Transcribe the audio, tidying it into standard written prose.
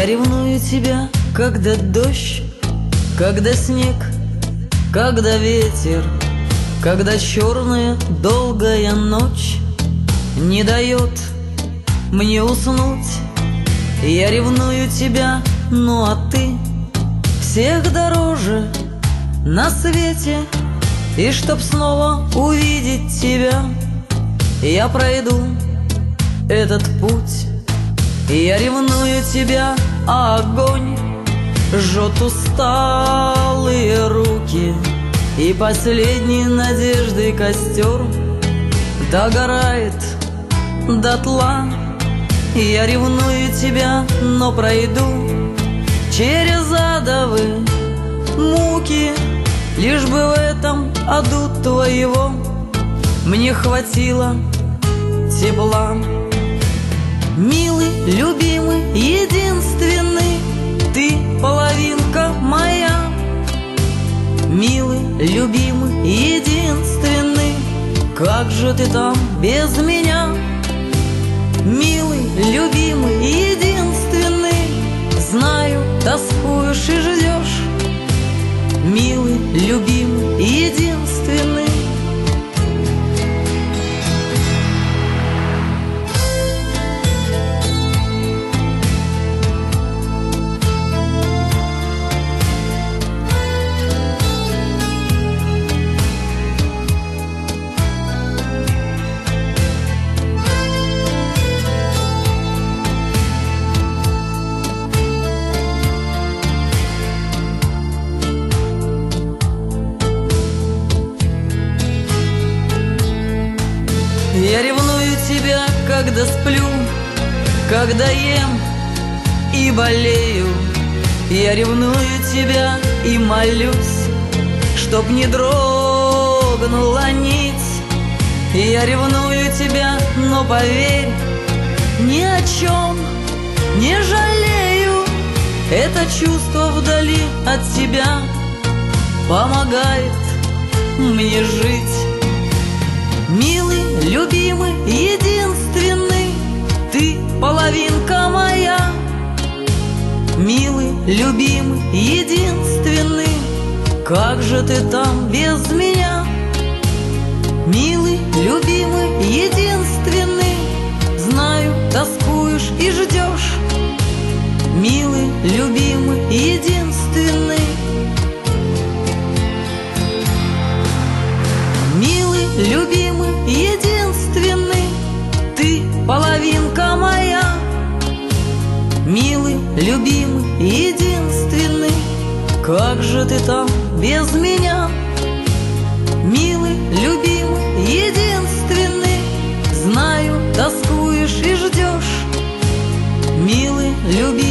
ревную тебя, когда дождь, когда снег, когда ветер, когда черная долгая ночь не дает мне уснуть. Я ревную тебя, ну а ты всех дороже на свете. И чтоб снова увидеть тебя, я пройду этот путь. Я ревную тебя, а огонь жжет усталые руки, и последней надеждой костер догорает дотла. Я ревную тебя, но пройду через адовые муки, лишь бы в этом аду твоего мне хватило тепла. Милый, любимый, единственный, ты половинка моя. Милый, любимый, единственный, как же ты там без меня? Милый, любимый, единственный, знаю, тоскуешь и ждешь. Милый, любимый, единственный. Я ревную тебя, когда сплю, когда ем и болею. Я ревную тебя и молюсь, чтоб не дрогнула нить. Я ревную тебя, но поверь, ни о чем не жалею. Это чувство вдали от тебя помогает мне жить. Милый, любимый, единственный, ты половинка моя. Милый, любимый, единственный, как же ты там без меня? Милый, любимый, единственный, знаю, тоскуешь и ждешь. Милый, любимый, единственный. Милый, любимый, единственный, ты половинка моя. Милый, любимый, единственный, как же ты там без меня? Милый, любимый, единственный, знаю, тоскуешь и ждешь. Милый, любимый,